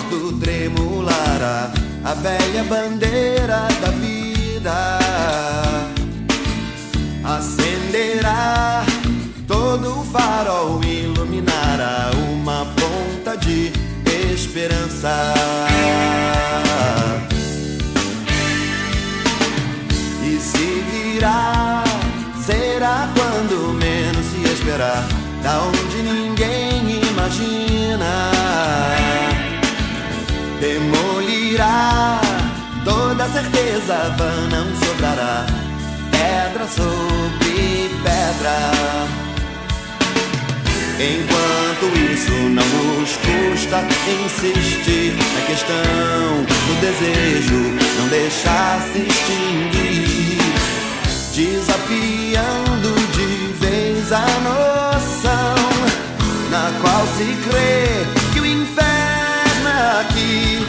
porto tremulará a velha bandeira da vida. Acenderá todo o farol, iluminará uma ponta de esperança. E se virá, será quando menos se esperar, da onde ninguém imagina. Demolirá toda certeza vã, não sobrará pedra sobre pedra. Enquanto isso não nos custa insistir na questão do desejo, não deixar se extinguir, desafiando de vez a noção na qual se crê que o inferno aqui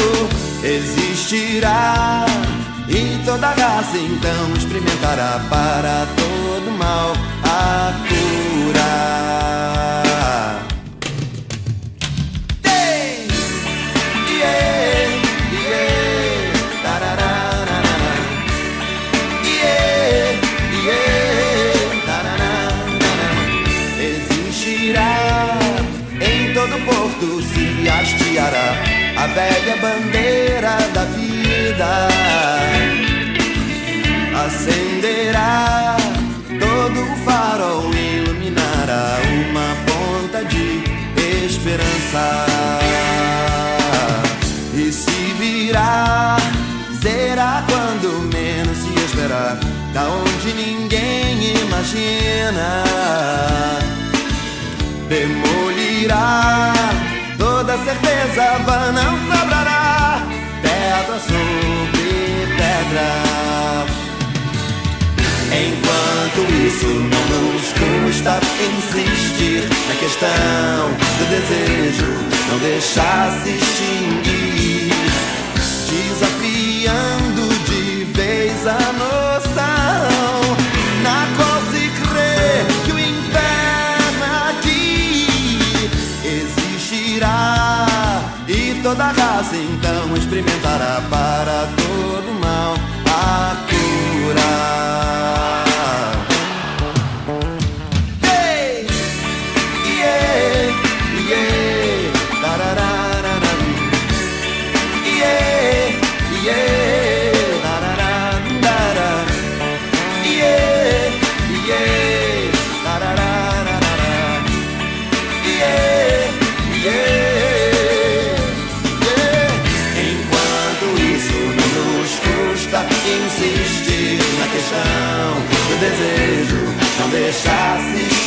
existirá, e toda raça então experimentará para todo mal a cura. Porto se hasteará a velha bandeira da vida. Acenderá todo o farol, iluminará uma ponta de esperança. E se virá, será quando menos se esperar, da onde ninguém imagina. Demolirá toda certeza vã, não sobrará pedra sobre pedra. Enquanto isso não nos custa insistir na questão do desejo, não deixar se extinguir, desafiando de vez a noção na qual se crê que o inferno aqui existirá, e toda raça então experimentará para todo mal a cura. Insistir na questão do desejo, não deixar se